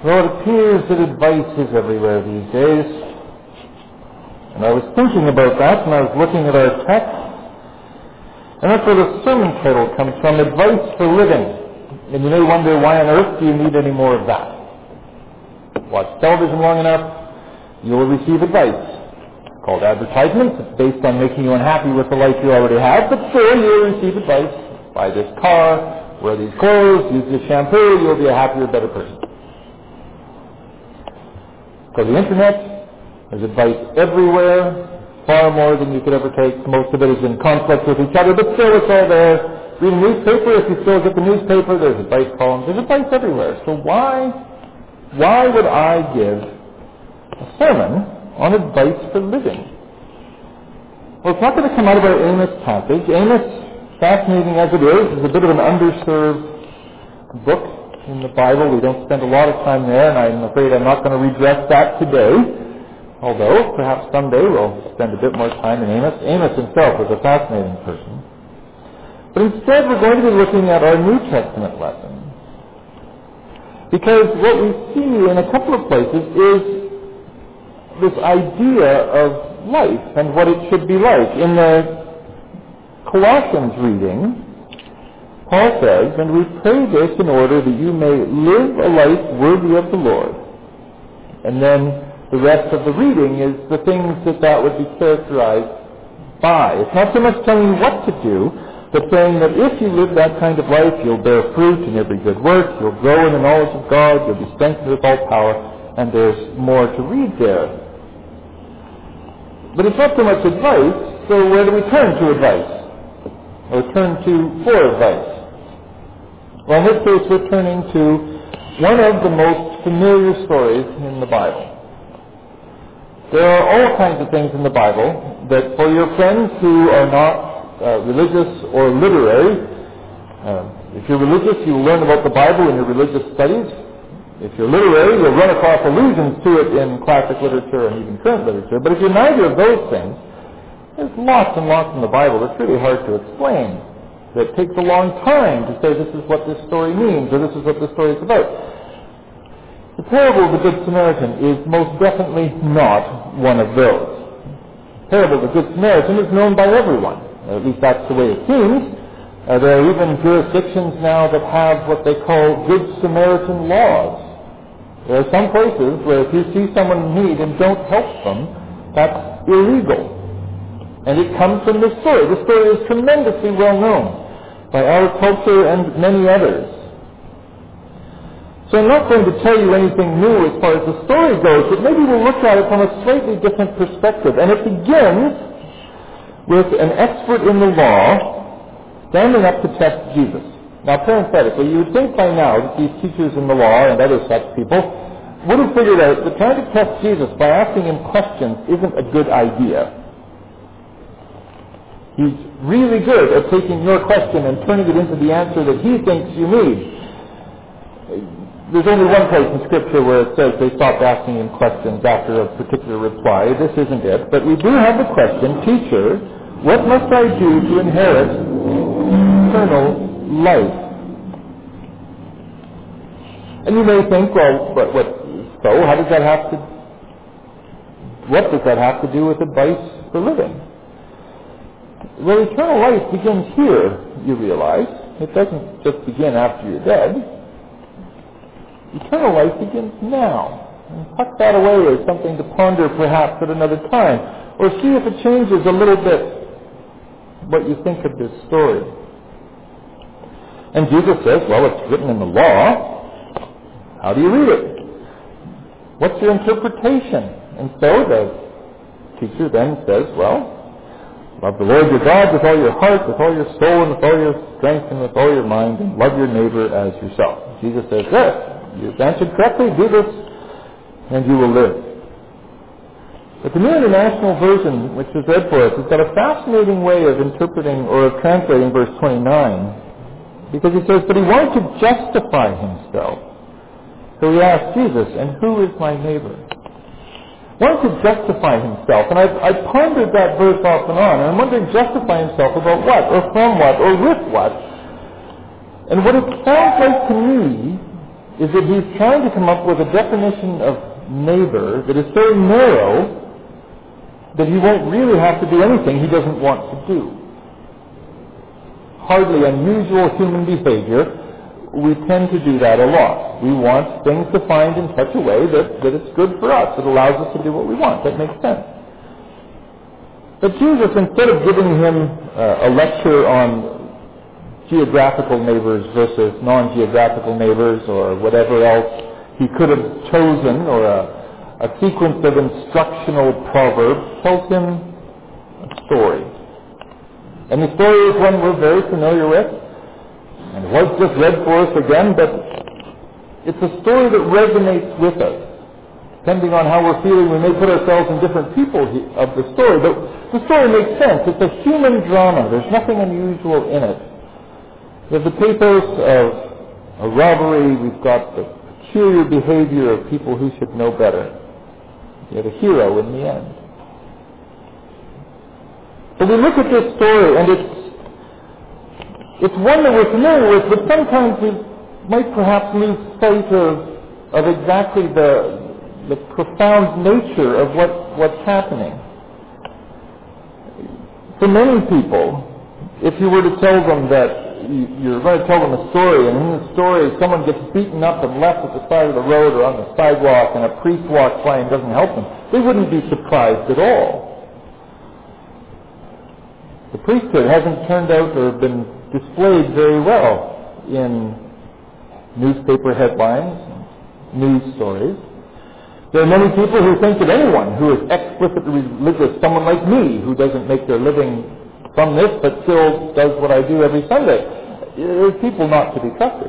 Well, it appears that advice is everywhere these days. And I was thinking about that when I was looking at our text. And that's where the sermon title comes from, Advice for Living. And you may wonder, why on earth do you need any more of that? Watch television long enough, you will receive advice. It's called advertisements. It's based on making you unhappy with the life you already have, but still you'll receive advice. Buy this car, wear these clothes, use this shampoo, you'll be a happier, better person. Go to the internet, there's advice everywhere, far more than you could ever take. Most of it is in conflict with each other, but still it's all there. Read a newspaper, if you still get the newspaper, there's advice columns, there's advice everywhere. So why would I give a sermon on advice for living? Well, it's not going to come out of our Amos passage. Amos, fascinating as it is a bit of an underserved book in the Bible. We don't spend a lot of time there, and I'm afraid I'm not going to redress that today. Although, perhaps someday we'll spend a bit more time in Amos. Amos himself was a fascinating person. But instead, we're going to be looking at our New Testament lesson. Because what we see in a couple of places is this idea of life and what it should be like. In the Colossians reading, Paul says, "And we pray this in order that you may live a life worthy of the Lord." And then the rest of the reading is the things that would be characterized by. It's not so much telling you what to do, but saying that if you live that kind of life, you'll bear fruit in every good work, you'll grow in the knowledge of God, you'll be strengthened with all power, and there's more to read there. But it's not so much advice, so where do we turn to advice? Or turn to for advice? Well, in this case, we're turning to one of the most familiar stories in the Bible. There are all kinds of things in the Bible that for your friends who are not religious or literary, if you're religious, you'll learn about the Bible in your religious studies. If you're literary, you'll run across allusions to it in classic literature and even current literature. But if you're neither of those things, there's lots and lots in the Bible that's really hard to explain. That takes a long time to say this is what this story means or this is what this story is about. The parable of the Good Samaritan is most definitely not one of those. The parable of the Good Samaritan is known by everyone. At least that's the way it seems. There are even jurisdictions now that have what they call Good Samaritan laws. There are some places where if you see someone in need and don't help them, that's illegal. And it comes from this story. This story is tremendously well known by our culture and many others. So I'm not going to tell you anything new as far as the story goes, but maybe we'll look at it from a slightly different perspective. And it begins with an expert in the law standing up to test Jesus. Now, parenthetically, you would think by now that these teachers in the law and other such people would have figured out that trying to test Jesus by asking him questions isn't a good idea. He's really good at taking your question and turning it into the answer that he thinks you need. There's only one place in Scripture where it says they stopped asking him questions after a particular reply. This isn't it. But we do have the question, "Teacher, what must I do to inherit eternal life?" And you may think, well, so how does that have to, what does that have to do with advice for living? Well, eternal life begins here, you realize. It doesn't just begin after you're dead. Eternal life begins now. And tuck that away as something to ponder perhaps at another time. Or see if it changes a little bit what you think of this story. And Jesus says, well, it's written in the law. How do you read it? What's your interpretation? And so the teacher then says, well, love the Lord your God with all your heart, with all your soul, and with all your strength, and with all your mind, and love your neighbor as yourself. Jesus says, yes, you've answered correctly, do this, and you will live. But the New International Version, which was read for us, has got a fascinating way of interpreting or of translating verse 29, because he says, but he wanted to justify himself. So he asked Jesus, and who is my neighbor? He wanted to justify himself. And I pondered that verse off and on, and I'm wondering, justify himself about what, or from what, or with what? And what it sounds like to me is that he's trying to come up with a definition of neighbor that is so narrow that he won't really have to do anything he doesn't want to do. Hardly unusual human behavior. We tend to do that a lot. We want things defined in such a way that it's good for us. It allows us to do what we want. That makes sense. But Jesus, instead of giving him a lecture on geographical neighbors versus non-geographical neighbors or whatever else he could have chosen, or a sequence of instructional proverbs, tells him a story. And the story is one we're very familiar with, and it was just read for us again, but it's a story that resonates with us. Depending on how we're feeling, we may put ourselves in different people of the story, but the story makes sense. It's a human drama. There's nothing unusual in it. There's the pathos of a robbery. We've got the peculiar behavior of people who should know better. You have a hero in the end. But we look at this story, and it's one that we're familiar with, but sometimes we might perhaps lose sight of exactly the profound nature of what's happening. For many people, if you were to tell them that you're going to tell them a story, and in the story someone gets beaten up and left at the side of the road or on the sidewalk, and a priest walks by and doesn't help them, they wouldn't be surprised at all. The priesthood hasn't turned out or been displayed very well in newspaper headlines, news stories. There are many people who think that anyone who is explicitly religious, someone like me, who doesn't make their living from this but still does what I do every Sunday, is people not to be trusted.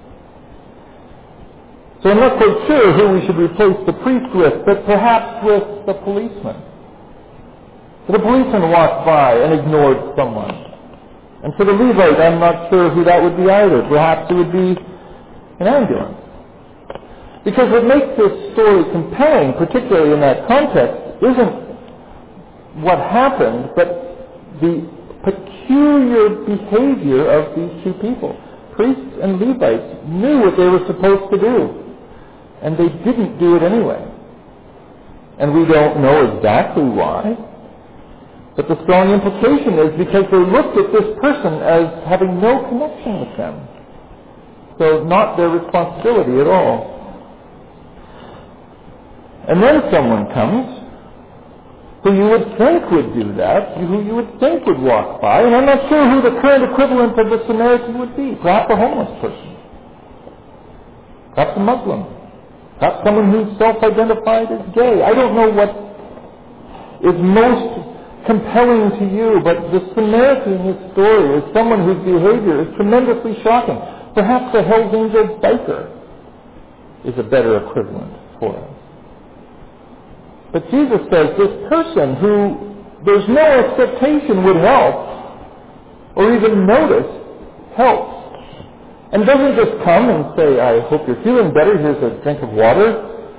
So I'm not quite sure who we should replace the priest with, but perhaps with the policeman. So the policeman walked by and ignored someone. And for the Levite, I'm not sure who that would be either. Perhaps it would be an ambulance. Because what makes this story compelling, particularly in that context, isn't what happened, but the peculiar behavior of these two people. Priests and Levites knew what they were supposed to do, and they didn't do it anyway. And we don't know exactly why, but the strong implication is because they looked at this person as having no connection with them. So not their responsibility at all. And then someone comes who you would think would do that, who you would think would walk by, and I'm not sure who the current equivalent of the Samaritan would be. Perhaps a homeless person. Perhaps a Muslim. Perhaps someone who's self-identified as gay. I don't know what is most compelling to you, but the Samaritan in this story is someone whose behavior is tremendously shocking. Perhaps a Hells Angels biker is a better equivalent for us. But Jesus says this person who there's no expectation would help or even notice helps. And doesn't just come and say, I hope you're feeling better, here's a drink of water.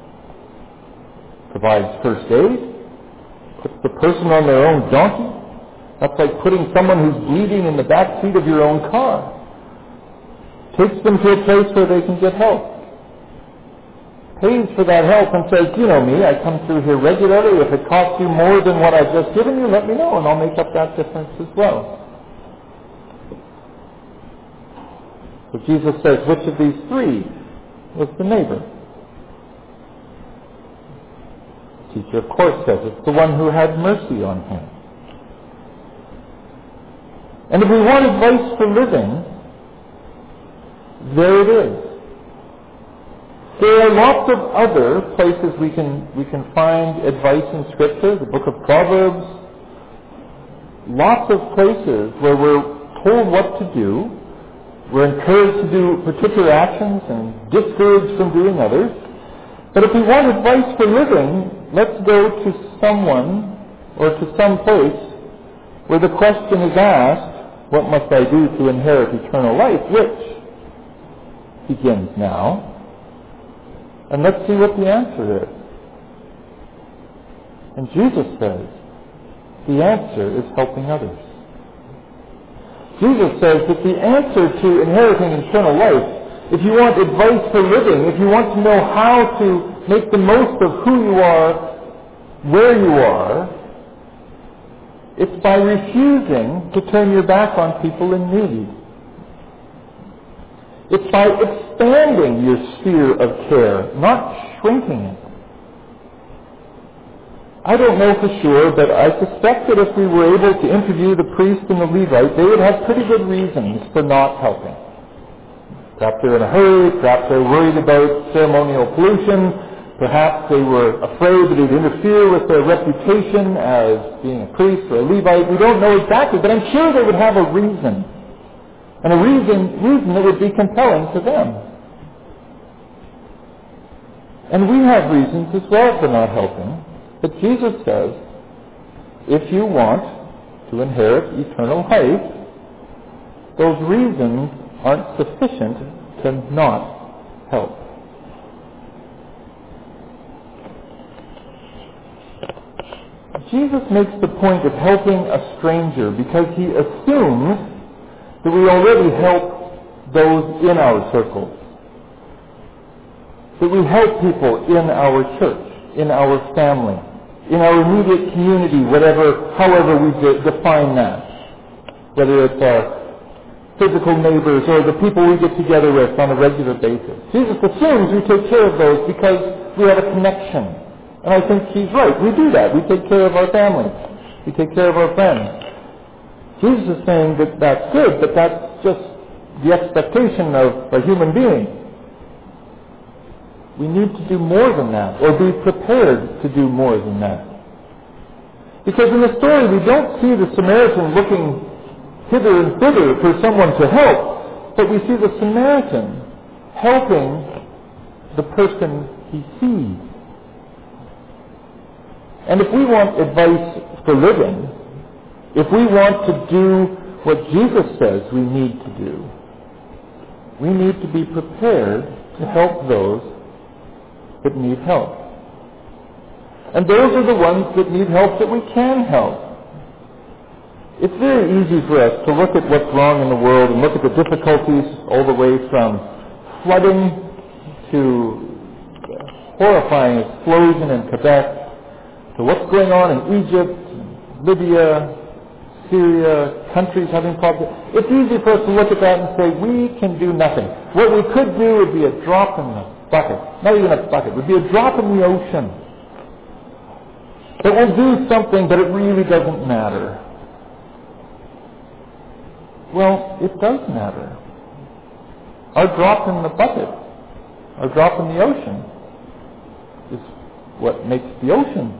Provides first aid. Puts the person on their own donkey. That's like putting someone who's bleeding in the back seat of your own car. Takes them to a place where they can get help. Pays for that help and says, you know me, I come through here regularly. If it costs you more than what I've just given you, let me know and I'll make up that difference as well. So Jesus says, which of these three was the neighbor? The teacher, of course, says it's the one who had mercy on him. And if we want advice for living, there it is. There are lots of other places we can find advice in Scripture, the book of Proverbs, lots of places where we're told what to do, we're encouraged to do particular actions and discouraged from doing others. But if we want advice for living, let's go to someone or to some place where the question is asked, what must I do to inherit eternal life, which begins now. And let's see what the answer is. And Jesus says, the answer is helping others. Jesus says that the answer to inheriting eternal life if you want advice for living, if you want to know how to make the most of who you are, where you are, it's by refusing to turn your back on people in need. It's by expanding your sphere of care, not shrinking it. I don't know for sure, but I suspect that if we were able to interview the priest and the Levite, they would have pretty good reasons for not helping. Perhaps they're in a hurry, perhaps they're worried about ceremonial pollution, perhaps they were afraid that it would interfere with their reputation as being a priest or a Levite. We don't know exactly, but I'm sure they would have a reason. And a reason that would be compelling to them. And we have reasons as well for not helping. But Jesus says, if you want to inherit eternal life, those reasons aren't sufficient to not help. Jesus makes the point of helping a stranger because he assumes that we already help those in our circles. That we help people in our church, in our family, in our immediate community, however we define that. Whether it's our physical neighbors or the people we get together with on a regular basis. Jesus assumes we take care of those because we have a connection. And I think he's right. We do that. We take care of our families. We take care of our friends. Jesus is saying that that's good, but that's just the expectation of a human being. We need to do more than that, or be prepared to do more than that. Because in the story, we don't see the Samaritan looking hither and thither for someone to help, but we see the Samaritan helping the person he sees. And if we want advice for living, if we want to do what Jesus says we need to do, we need to be prepared to help those that need help. And those are the ones that need help that we can help. It's very easy for us to look at what's wrong in the world and look at the difficulties all the way from flooding to horrifying explosion in Quebec to what's going on in Egypt, Libya, Syria, countries having problems. It's easy for us to look at that and say, we can do nothing. What we could do would be a drop in the bucket. Not even a bucket. It would be a drop in the ocean. It will do something, but it really doesn't matter. Well, it does matter. Our drop in the bucket, our drop in the ocean, is what makes the ocean.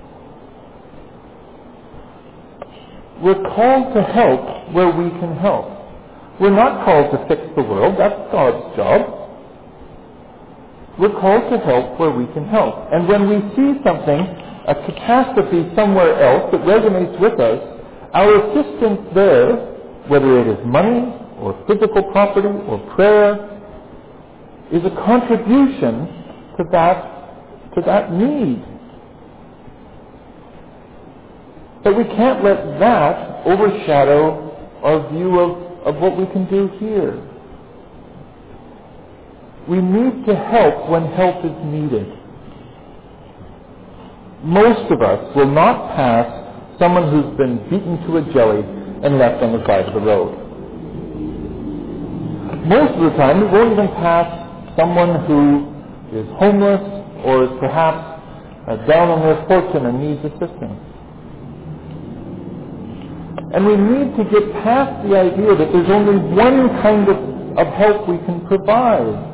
We're called to help where we can help. We're not called to fix the world. That's God's job. We're called to help where we can help. And when we see something, a catastrophe somewhere else that resonates with us, our assistance there, whether it is money or physical property or prayer, is a contribution to that need. But we can't let that overshadow our view of what we can do here. We need to help when help is needed. Most of us will not pass someone who's been beaten to a jelly and left on the side of the road. Most of the time, we won't even pass someone who is homeless or is perhaps down on their fortune and needs assistance. And we need to get past the idea that there's only one kind of help we can provide.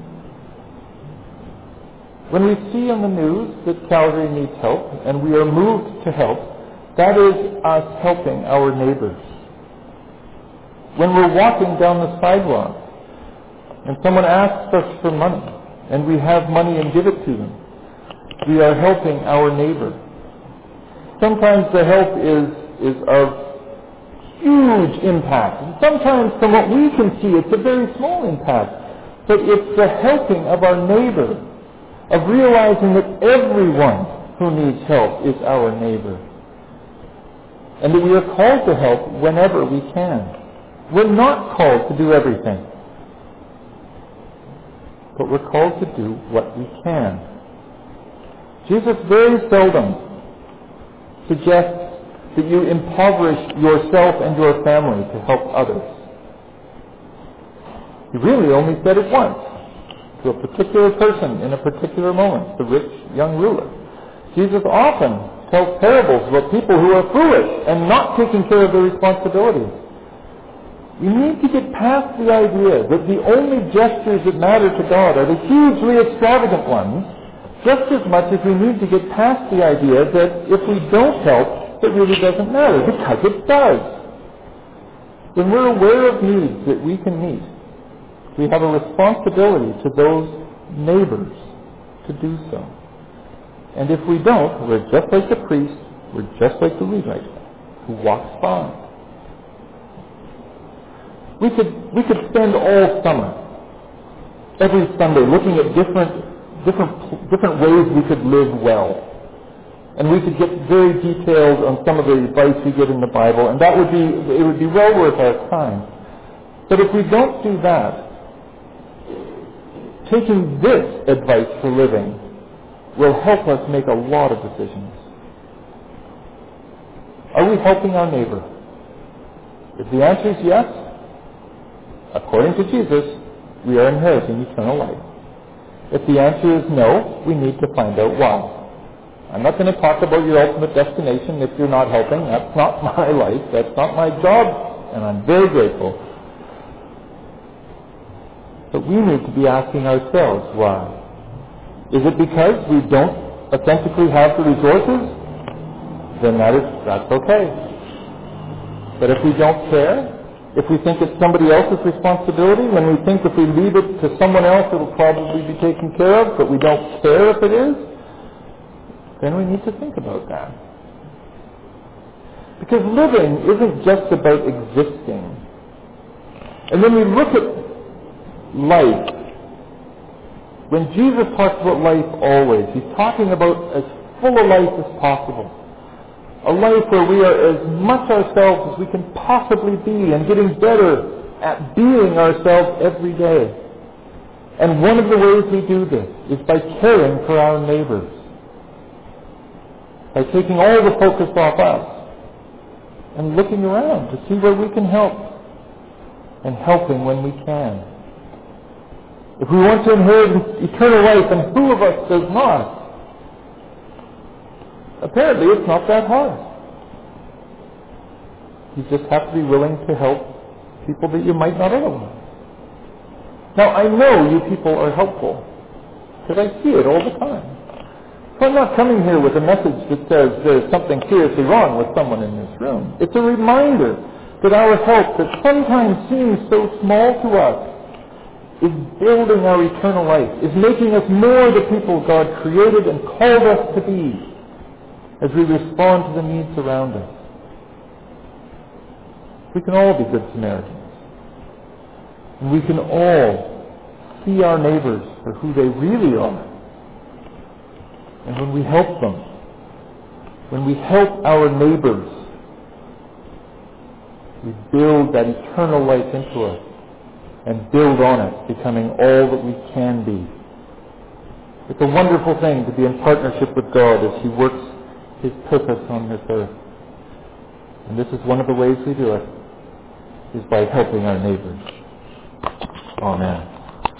When we see on the news that Calgary needs help and we are moved to help, that is us helping our neighbors. When we're walking down the sidewalk and someone asks us for money and we have money and give it to them, we are helping our neighbor. Sometimes the help is of huge impact. And sometimes from what we can see, it's a very small impact. But it's the helping of our neighbor, of realizing that everyone who needs help is our neighbor. And that we are called to help whenever we can. We're not called to do everything. but we're called to do what we can. Jesus very seldom suggests that you impoverish yourself and your family to help others. He really only said it once, to a particular person in a particular moment, the rich young ruler. Jesus often tells parables about people who are foolish and not taking care of their responsibilities. We need to get past the idea that the only gestures that matter to God are the hugely extravagant ones, just as much as we need to get past the idea that if we don't help, it really doesn't matter, because it does. When we're aware of needs that we can meet, we have a responsibility to those neighbors to do so. And if we don't, we're just like the priest, we're just like the Levite who walks by. We could spend all summer, every Sunday, looking at different ways we could live well. And we could get very detailed on some of the advice we get in the Bible, and it would be well worth our time. But if we don't do that, taking this advice for living will help us make a lot of decisions. Are we helping our neighbor? If the answer is yes, according to Jesus, we are inheriting eternal life. If the answer is no, we need to find out why. I'm not going to talk about your ultimate destination if you're not helping. That's not my life. That's not my job, and I'm very grateful. But we need to be asking ourselves why. Is it because we don't authentically have the resources? Then that's okay. But if we don't care, if we think it's somebody else's responsibility, when we think if we leave it to someone else it will probably be taken care of, but we don't care if it is, then we need to think about that. Because living isn't just about existing. And when we look at life, when Jesus talks about life always, he's talking about as full a life as possible. A life where we are as much ourselves as we can possibly be and getting better at being ourselves every day. And one of the ways we do this is by caring for our neighbors. By taking all the focus off us and looking around to see where we can help and helping when we can. If we want to inherit eternal life, and who of us does not? Apparently it's not that hard. You just have to be willing to help people that you might not otherwise. Now I know you people are helpful, because I see it all the time. So I'm not coming here with a message that says there's something seriously wrong with someone in this room. It's a reminder that our help, that sometimes seems so small to us, is building our eternal life, is making us more the people God created and called us to be as we respond to the needs around us. We can all be good Samaritans. And we can all see our neighbors for who they really are. And when we help them, when we help our neighbors, we build that eternal life into us and build on it, becoming all that we can be. It's a wonderful thing to be in partnership with God as he works his purpose on this earth. And this is one of the ways we do it, is by helping our neighbors. Amen.